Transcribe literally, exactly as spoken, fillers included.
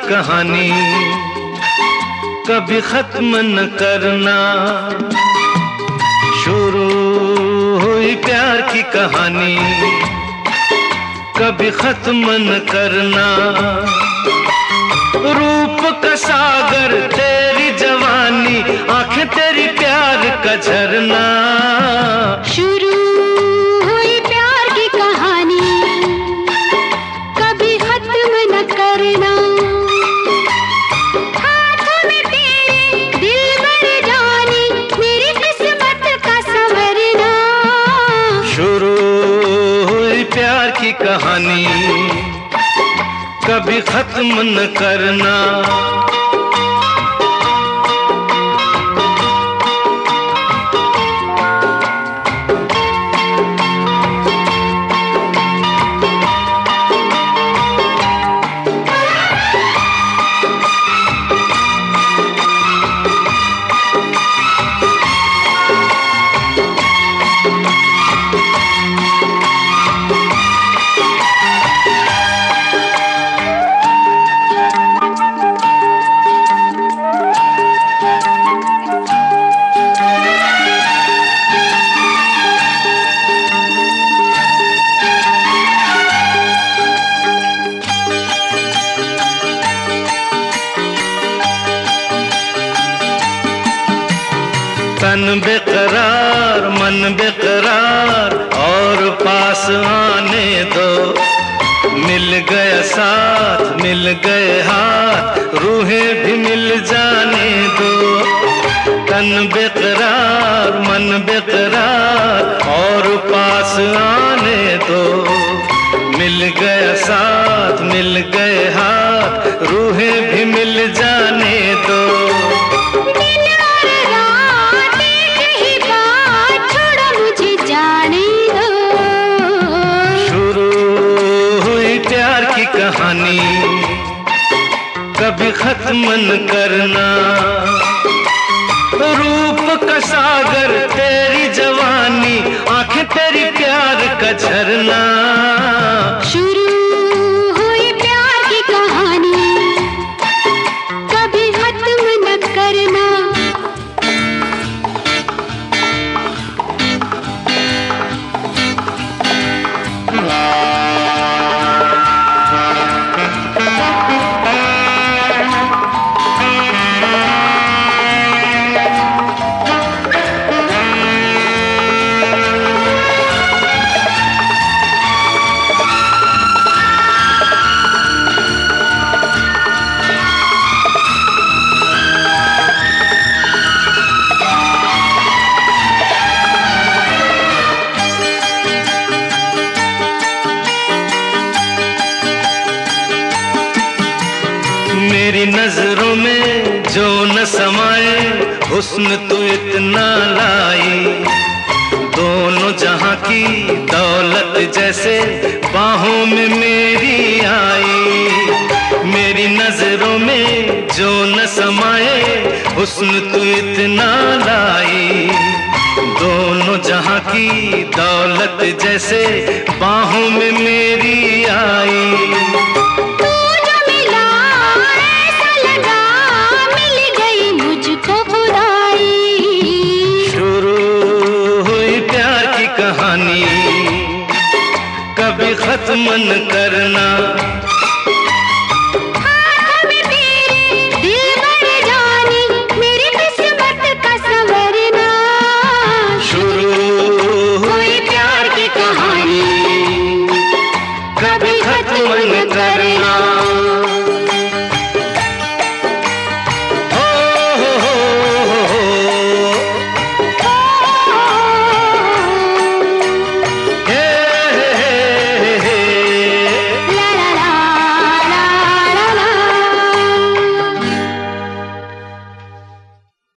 कहानी कभी खत्म न करना। शुरू हुई प्यार की कहानी कभी खत्म न करना। रूप का सागर तेरी जवानी, आंखें तेरी प्यार का झरना। शुरू हुई प्यार की कहानी कभी खत्म न करना। हाथों में तेरे दिल भर जानी, मेरी किस्मत का संवरना। शुरू हुई प्यार की कहानी कभी खत्म न करना। तन बेकरार मन बेकरार और पास आने दो। मिल गया साथ मिल गए हाथ, रूहें भी मिल जाने दो। तन बेकरार मन बेकरार और पास आने दो। मिल गया साथ मिल गए हाथ, रूहें भी मिल जाने दो। कहानी कभी खत्म न करना। रूप का सागर तेरी जवानी, आंखें तेरी प्यार का झरना। शुरू हुई प्यार की कहानी कभी खत्म न करना। मेरी नजरों में जो न समाए, हुस्न तू इतना लाई। दोनों जहां की दौलत जैसे बाहों में मेरी आई। मेरी नजरों में जो न समाए, हुस्न तू इतना लाई। दोनों जहां की दौलत जैसे बाहों में मेरी आई। कहानी कभी खत्म न करना।